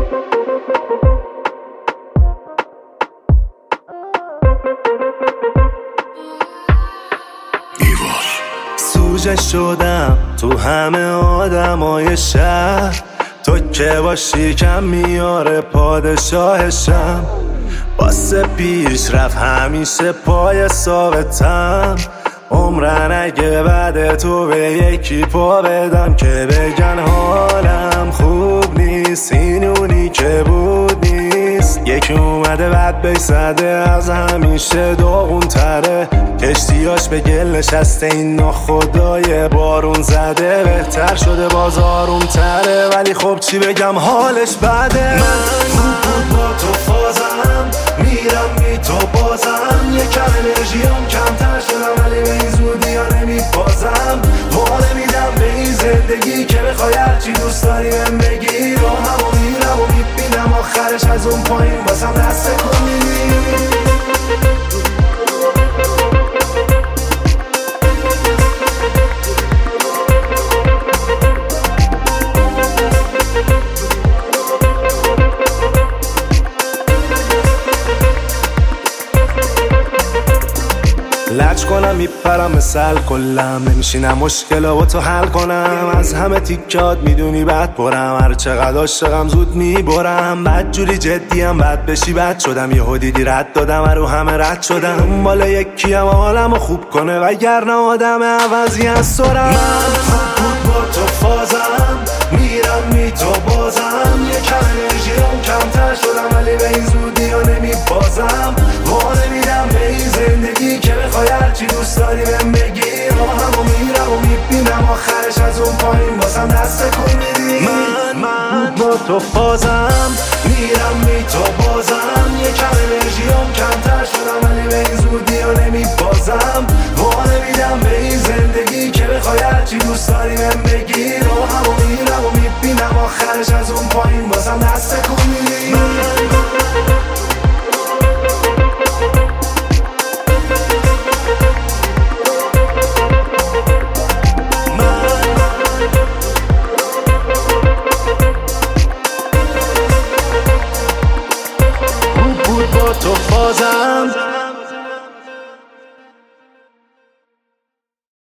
سوژه شدم تو همه آدمای شهر، تو که باشی کم میاره پادشاهشم. واسه پیش رفت همیشه پای ثابتم، عمرن اگه بعد تو به یکی پا بدم که بگن حالم خوب نیست، این اونی که بود نیست. یکی اومده بعد بیسده از همیشه داغون تره، کشتیاش به گل نشسته این ناخدای بارون زده. بهتر شده باز آروم تره ولی خب چی بگم حالش بده. من با تو فازم میرم بی تو بازم، یکم انرژیم کمتر شدم ولی به این زودی ها نمیبازم. وانه میدم به این زندگی که بخوای هرچی دوست داری بهم بگی، رو همو میرم و میبینم آخرش از اون پایین واسم دست کنی. لج کنم میپرم مثل کلم، نمیشینم مشکلا با تو حل کنم. از همه تیکات میدونی بد برم، هر چقدر عاشقم زود میبرم. بد جوری جدیم بد بشی بد شدم، یهو دیدی رد دادم رو همه رد شدم. مال یکی هم حالمو خوب کنه وگرنه آدم عوضی از سرم. من با تو فازم میرم می تو بازم، یکم انرژیم کمتر شدم ولی به این زودی ها نمیبازم. وانه میدم به این زندگی که بخوای هرچی دوست داری بهم بگی، رو همو میرم و میبینم آخرش از اون پایین واسم دست کن میدی. من با تو فازم میرم می تو بازم، یکم انرژیم کمتر شدم ولی به این زودی ها نمیبازم. وانه میدم به این زندگی که بخوای هرچی دوست داری بهم